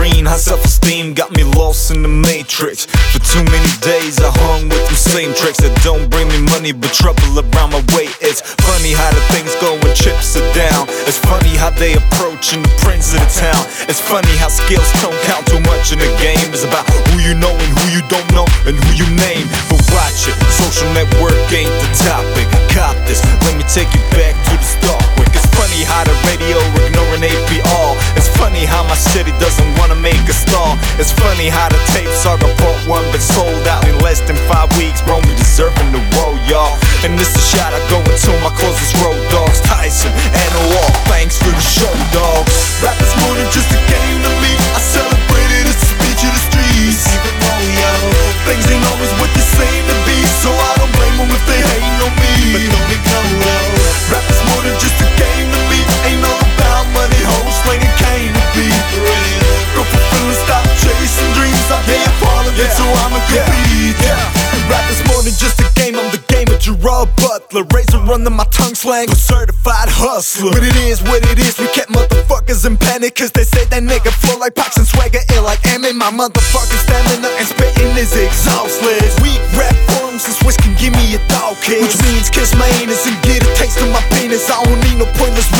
screen. High self-esteem got me lost in the matrix. For too many days I hung with them same tricks that don't bring me money but trouble around my way. It's funny how the things go when chips are down. It's funny how they approaching the prince of the town. It's funny how skills don't count too much in the game. It's about who you know and who you don't know and who you name. But watch it, social network ain't the topic. Cop this, let me take you back to the start quick. It's funny how the radio ignoring APR. It's funny how my city doesn't wanna make a star. It's funny how the tape saga part 1 been sold out in less than 5 weeks. Bro, me deserving the world, y'all. And this is a shot I go into my closest road dogs, Tyson and Walk. Thanks for the show, dog. Rap is more than just a game to me. I celebrated it's the speech of the streets. Even though, yo, things ain't always what they seem to be, so I don't blame them if they hating on me. But don't ignore, yo, rap is more than just a game to me. Ain't all about money, hoes, slinging cane to be. Go fulfilling, stop chasing dreams. I pay a part of it, so I'ma compete. Rap is more than just a game, I'm the game of Gerard Butler. Razor under my tongue slang, a certified hustler. But it is what it is, we kept motherfuckers in panic, cause they say that nigga flow like Pox and swagger ill like Emmett. My motherfucking stamina and spitting is exhaustless. Weak rap forms and Swiss can give me a dog kiss, which means kiss my anus and get a taste of my penis. I don't need no pointless